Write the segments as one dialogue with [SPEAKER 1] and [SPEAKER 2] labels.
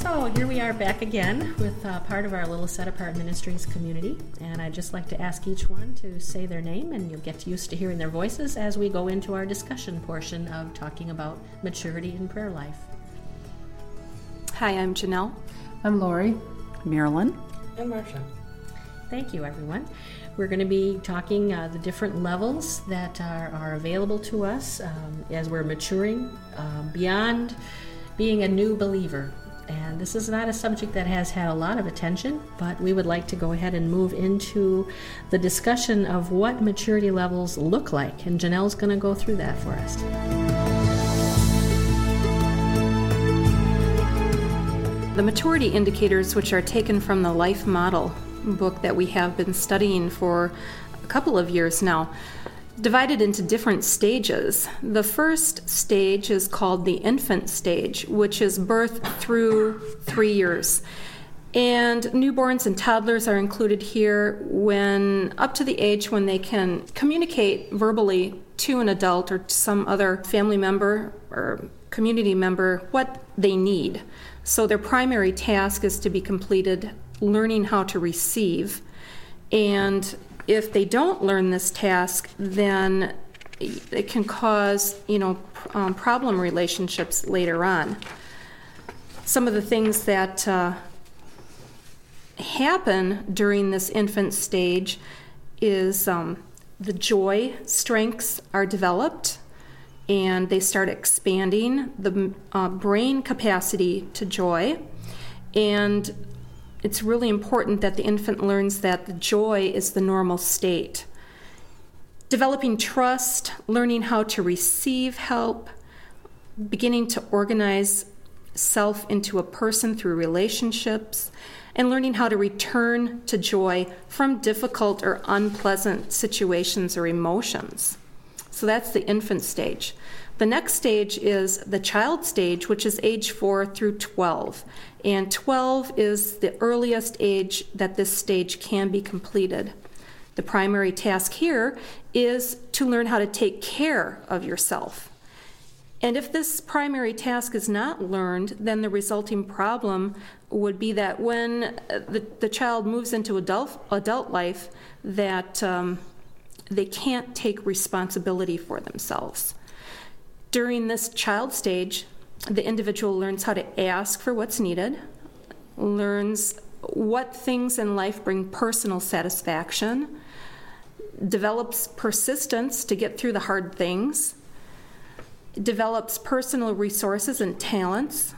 [SPEAKER 1] So here we are back again with part of our little Set Apart Ministries community, and I'd just like to ask each one to say their name, and you'll get used to hearing their voices as we go into our discussion portion of talking about maturity in prayer life.
[SPEAKER 2] Hi, I'm Janelle.
[SPEAKER 3] I'm Lori.
[SPEAKER 4] Marilyn.
[SPEAKER 5] And Marcia.
[SPEAKER 1] Thank you, everyone. We're going to be talking the different levels that are available to us as we're maturing beyond being a new believer. And this is not a subject that has had a lot of attention, but we would like to go ahead and move into the discussion of what maturity levels look like. And Janelle's going to go through that for us.
[SPEAKER 2] The maturity indicators, which are taken from the Life Model book that we have been studying for a couple of years now, divided into different stages. The first stage is called the infant stage, which is birth through 3 years. And newborns and toddlers are included here when up to the age when they can communicate verbally to an adult or to some other family member or community member what they need. So their primary task is to be completed learning how to receive. And if they don't learn this task, then it can cause, problem relationships later on. Some of the things that happen during this infant stage is the joy strengths are developed, and they start expanding the brain capacity to joy. And it's really important that the infant learns that the joy is the normal state. Developing trust, learning how to receive help, beginning to organize self into a person through relationships, and learning how to return to joy from difficult or unpleasant situations or emotions. So that's the infant stage. The next stage is the child stage, which is age 4 through 12. And 12 is the earliest age that this stage can be completed. The primary task here is to learn how to take care of yourself. And if this primary task is not learned, then the resulting problem would be that when the child moves into adult life, that they can't take responsibility for themselves. During this child stage, the individual learns how to ask for what's needed, learns what things in life bring personal satisfaction, develops persistence to get through the hard things, develops personal resources and talents,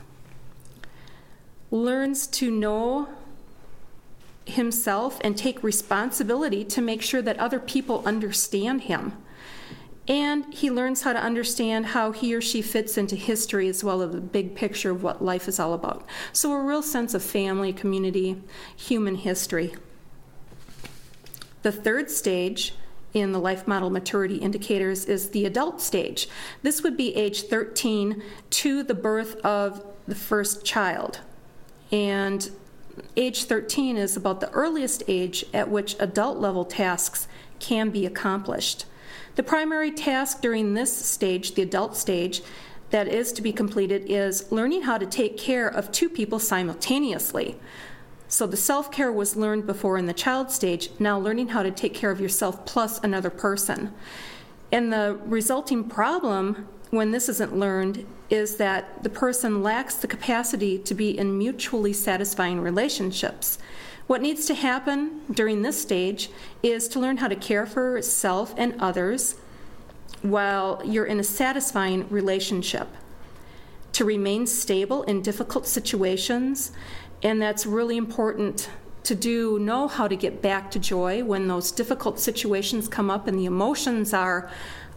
[SPEAKER 2] learns to know himself and take responsibility to make sure that other people understand him. And he learns how to understand how he or she fits into history as well as the big picture of what life is all about. So a real sense of family, community, human history. The third stage in the Life Model Maturity Indicators is the adult stage. This would be age 13 to the birth of the first child. And age 13 is about the earliest age at which adult-level tasks can be accomplished. The primary task during this stage, the adult stage, that is to be completed is learning how to take care of two people simultaneously. So the self-care was learned before in the child stage, now learning how to take care of yourself plus another person. And the resulting problem when this isn't learned is that the person lacks the capacity to be in mutually satisfying relationships. What needs to happen during this stage is to learn how to care for self and others while you're in a satisfying relationship, to remain stable in difficult situations, and that's really important to know how to get back to joy when those difficult situations come up and the emotions are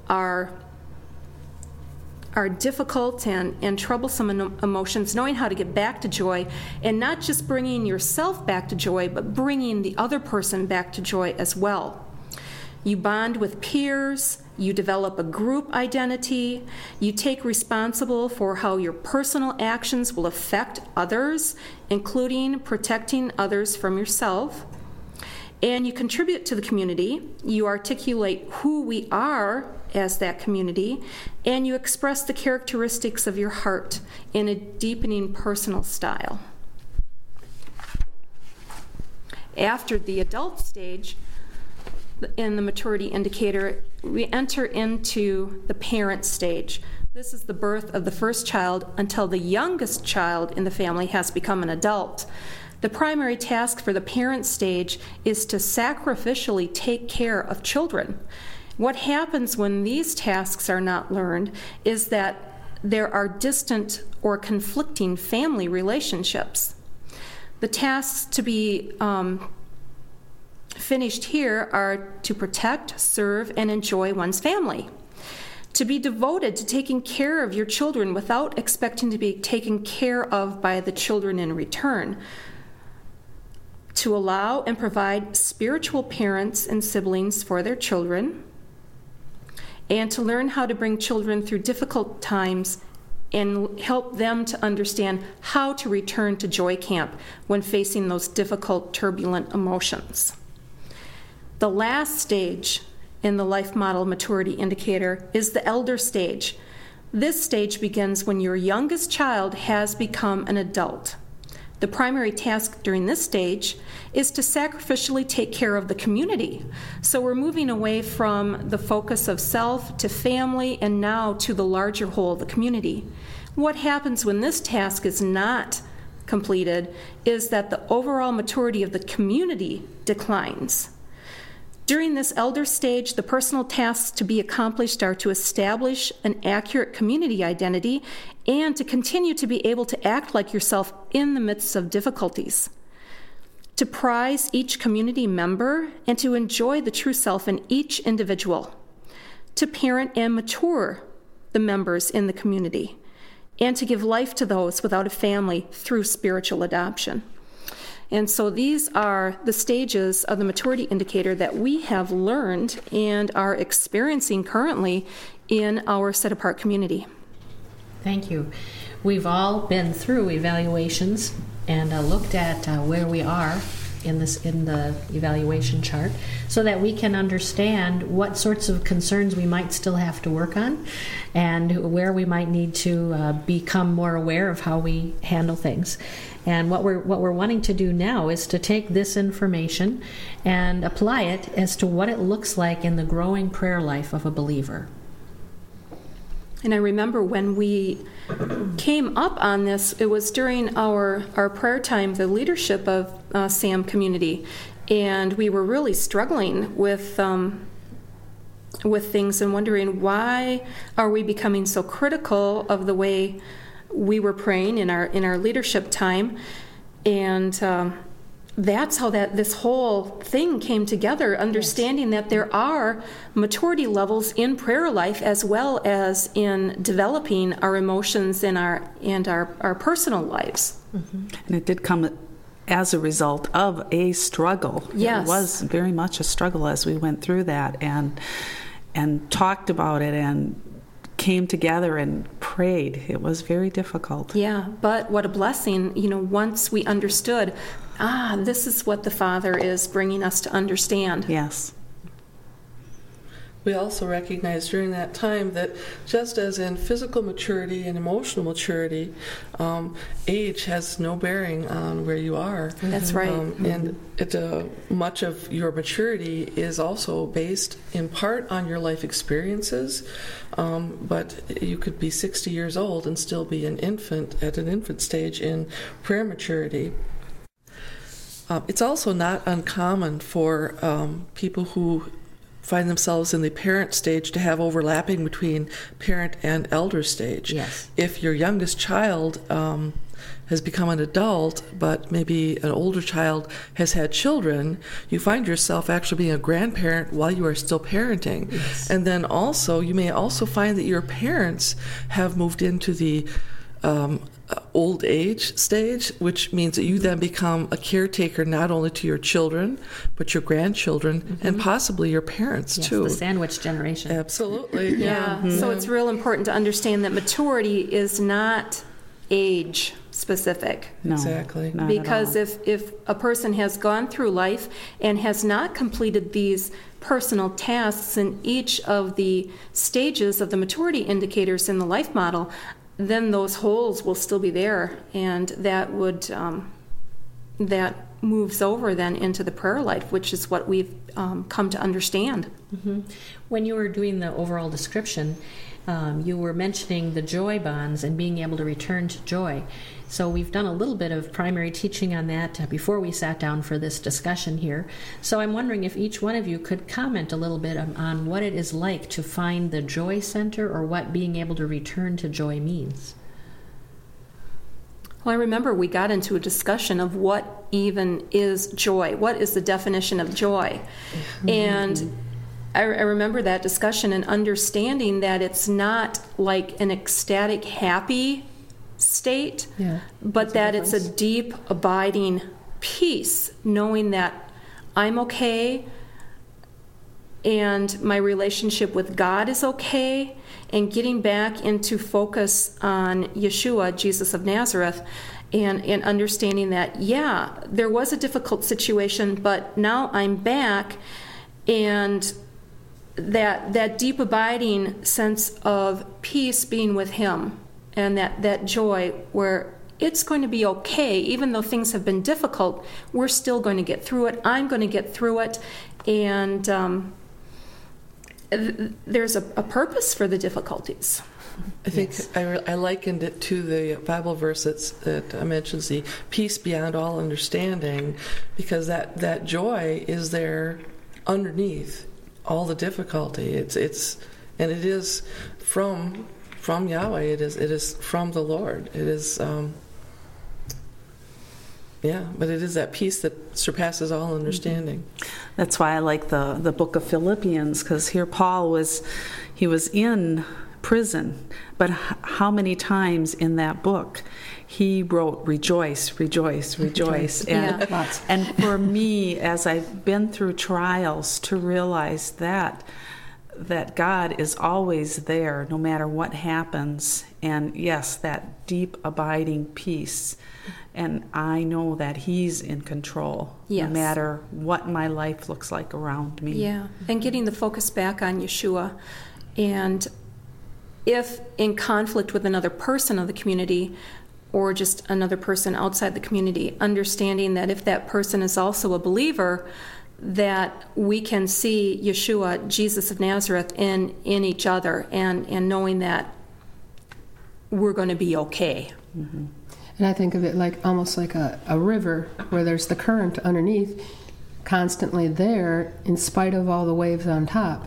[SPEAKER 2] difficult and troublesome emotions, knowing how to get back to joy, and not just bringing yourself back to joy, but bringing the other person back to joy as well. You bond with peers, you develop a group identity, you take responsible for how your personal actions will affect others, including protecting others from yourself, and you contribute to the community, you articulate who we are as that community, and you express the characteristics of your heart in a deepening personal style. After the adult stage, in the maturity indicator, we enter into the parent stage. This is the birth of the first child until the youngest child in the family has become an adult. The primary task for the parent stage is to sacrificially take care of children. What happens when these tasks are not learned is that there are distant or conflicting family relationships. The tasks to be finished here are to protect, serve, and enjoy one's family. To be devoted to taking care of your children without expecting to be taken care of by the children in return. To allow and provide spiritual parents and siblings for their children, and to learn how to bring children through difficult times and help them to understand how to return to Joy Camp when facing those difficult, turbulent emotions. The last stage in the life model maturity indicator is the elder stage. This stage begins when your youngest child has become an adult. The primary task during this stage is to sacrificially take care of the community. So we're moving away from the focus of self to family and now to the larger whole, the community. What happens when this task is not completed is that the overall maturity of the community declines. During this elder stage, the personal tasks to be accomplished are to establish an accurate community identity and to continue to be able to act like yourself in the midst of difficulties. To prize each community member and to enjoy the true self in each individual. To parent and mature the members in the community. And to give life to those without a family through spiritual adoption. And so these are the stages of the maturity indicator that we have learned and are experiencing currently in our set apart community.
[SPEAKER 1] Thank you. We've all been through evaluations and looked at where we are in the evaluation chart so that we can understand what sorts of concerns we might still have to work on and where we might need to become more aware of how we handle things. And what we're wanting to do now is to take this information and apply it as to what it looks like in the growing prayer life of a believer.
[SPEAKER 2] And I remember when we came up on this, it was during our prayer time, the leadership of SAM community, and we were really struggling with things and wondering why are we becoming so critical of the way we were praying in our leadership time, and that's how this whole thing came together, understanding that there are maturity levels in prayer life as well as in developing our emotions and our personal lives.
[SPEAKER 3] Mm-hmm. And it did come as a result of a struggle.
[SPEAKER 2] Yes.
[SPEAKER 3] It was very much a struggle as we went through that and talked about it and came together and prayed. It was very difficult.
[SPEAKER 2] Yeah, but what a blessing, once we understood, this is what the Father is bringing us to understand.
[SPEAKER 3] Yes.
[SPEAKER 4] We also recognized during that time that just as in physical maturity and emotional maturity, age has no bearing on where you are.
[SPEAKER 2] That's right.
[SPEAKER 4] And much of your maturity is also based in part on your life experiences, but you could be 60 years old and still be an infant at an infant stage in prayer maturity. It's also not uncommon for people who find themselves in the parent stage to have overlapping between parent and elder stage.
[SPEAKER 1] Yes.
[SPEAKER 4] If your youngest child has become an adult, but maybe an older child has had children, you find yourself actually being a grandparent while you are still parenting.
[SPEAKER 1] Yes.
[SPEAKER 4] And then also, you may also find that your parents have moved into the old age stage, which means that you then become a caretaker not only to your children, but your grandchildren, and possibly your parents, too.
[SPEAKER 1] The sandwich generation.
[SPEAKER 4] Absolutely.
[SPEAKER 2] Yeah. Mm-hmm. So it's real important to understand that maturity is not age specific.
[SPEAKER 3] No,
[SPEAKER 4] exactly.
[SPEAKER 3] Not
[SPEAKER 2] because
[SPEAKER 3] at all.
[SPEAKER 2] if a person has gone through life and has not completed these personal tasks in each of the stages of the maturity indicators in the life model, then those holes will still be there, and that would that moves over then into the prayer life, which is what we've come to understand.
[SPEAKER 1] Mm-hmm. When you were doing the overall description, you were mentioning the joy bonds and being able to return to joy. So we've done a little bit of primary teaching on that before we sat down for this discussion here. So I'm wondering if each one of you could comment a little bit on what it is like to find the joy center, or what being able to return to joy means.
[SPEAKER 2] Well, I remember we got into a discussion of what even is joy. What is the definition of joy? Mm-hmm. And I remember that discussion and understanding that it's not like an ecstatic, happy state, but that it's a deep, abiding peace, knowing that I'm okay and my relationship with God is okay, and getting back into focus on Yeshua, Jesus of Nazareth, and understanding that, there was a difficult situation, but now I'm back, and that deep abiding sense of peace being with Him, and that joy where it's going to be okay, even though things have been difficult, we're still going to get through it. I'm going to get through it, and there's a purpose for the difficulties.
[SPEAKER 4] I think I likened it to the Bible verse that mentions the peace beyond all understanding, because that joy is there underneath all the difficulty. It is from Yahweh. It is from the Lord. It is but it is that peace that surpasses all understanding.
[SPEAKER 3] That's why I like the book of Philippians, because here Paul was in prison, but how many times in that book he wrote rejoice, rejoice, rejoice. And for me, as I've been through trials, to realize that God is always there no matter what happens, and yes, that deep abiding peace, and I know that He's in control no matter what my life looks like around me.
[SPEAKER 2] And getting the focus back on Yeshua, and if in conflict with another person of the community or just another person outside the community, understanding that if that person is also a believer, that we can see Yeshua, Jesus of Nazareth, in each other, and knowing that we're going to be okay.
[SPEAKER 5] Mm-hmm. And I think of it like almost like a river where there's the current underneath constantly there in spite of all the waves on top.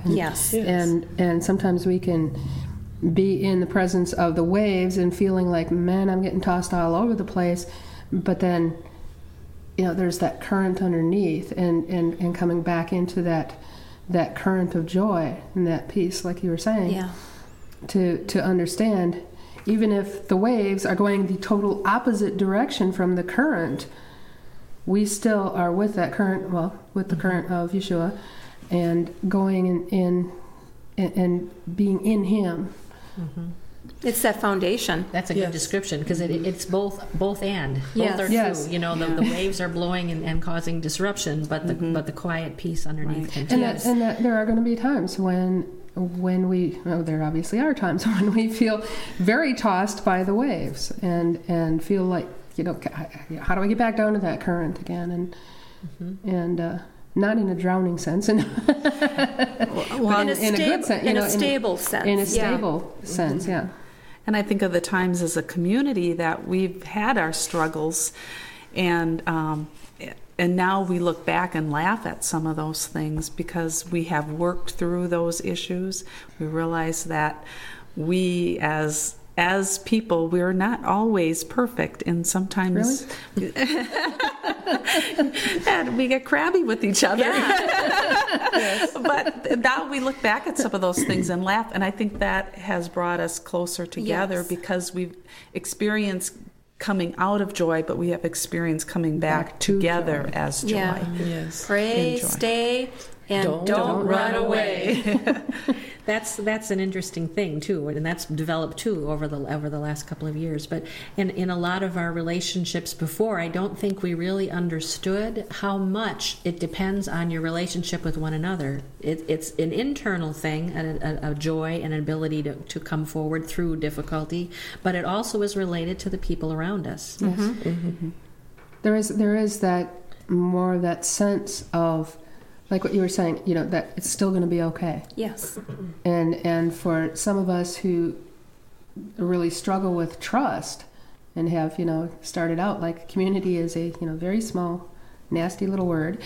[SPEAKER 5] And sometimes we can be in the presence of the waves and feeling like, man, I'm getting tossed all over the place. But then, there's that current underneath, and coming back into that current of joy and that peace, like you were saying, to understand, even if the waves are going the total opposite direction from the current, we still are with that current, with the current of Yeshua, and going in and being in Him.
[SPEAKER 2] Mm-hmm. It's that foundation.
[SPEAKER 1] That's a good description, because it's both and. Both are true. The waves are blowing and causing disruption, but the quiet peace underneath continues.
[SPEAKER 5] And that there are going to be times when we, there obviously are times when we feel very tossed by the waves and feel like, how do I get back down to that current again? And not in a drowning sense, in a good sense,
[SPEAKER 2] in a stable sense.
[SPEAKER 5] In a stable sense,
[SPEAKER 3] And I think of the times as a community that we've had our struggles, and now we look back and laugh at some of those things because we have worked through those issues. We realize that we as people, we're not always perfect, and sometimes and we get crabby with each other. But now we look back at some of those things and laugh, and I think that has brought us closer together because we've experienced coming out of joy, but we have experienced coming back together joy. As joy.
[SPEAKER 2] Yes. Pray, stay, and don't run away.
[SPEAKER 1] That's an interesting thing too, and that's developed too over the last couple of years. But in a lot of our relationships before, I don't think we really understood how much it depends on your relationship with one another. It's an internal thing, a joy and an ability to come forward through difficulty, but it also is related to the people around us.
[SPEAKER 5] Yes. Mm-hmm. there is that more of that sense of, like what you were saying, that it's still going to be okay.
[SPEAKER 2] Yes.
[SPEAKER 5] And for some of us who really struggle with trust and have, started out, like, community is a, very small, nasty little word.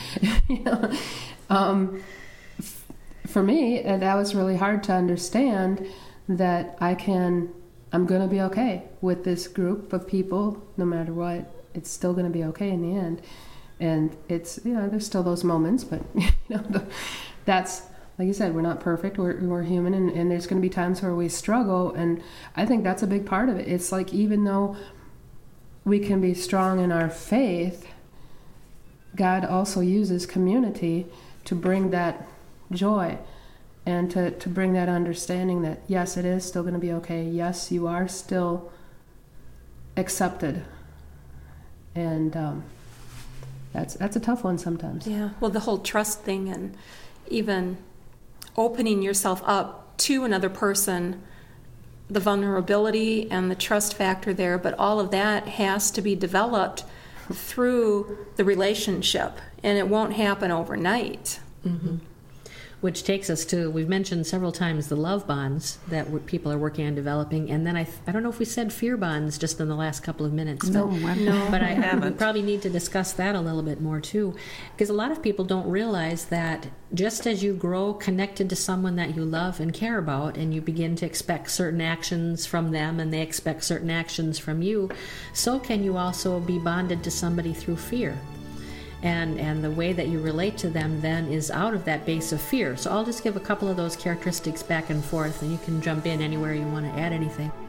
[SPEAKER 5] For me, that was really hard to understand that I'm going to be okay with this group of people, no matter what. It's still going to be okay in the end. And it's, there's still those moments, but, that's, like you said, we're not perfect. We're human, and there's going to be times where we struggle. And I think that's a big part of it. It's like, even though we can be strong in our faith, God also uses community to bring that joy and to bring that understanding that, yes, it is still going to be okay. Yes, you are still accepted. And that's a tough one sometimes.
[SPEAKER 2] Yeah, well, the whole trust thing, and even opening yourself up to another person, the vulnerability and the trust factor there, but all of that has to be developed through the relationship, and it won't happen overnight.
[SPEAKER 1] Mm-hmm. Which takes us to, we've mentioned several times the love bonds that people are working on developing, and then I don't know if we said fear bonds just in the last couple of minutes.
[SPEAKER 3] But
[SPEAKER 1] I haven't. We probably need to discuss that a little bit more too, because a lot of people don't realize that just as you grow connected to someone that you love and care about, and you begin to expect certain actions from them and they expect certain actions from you, so can you also be bonded to somebody through fear. And the way that you relate to them then is out of that base of fear. So I'll just give a couple of those characteristics back and forth, and you can jump in anywhere you want to add anything.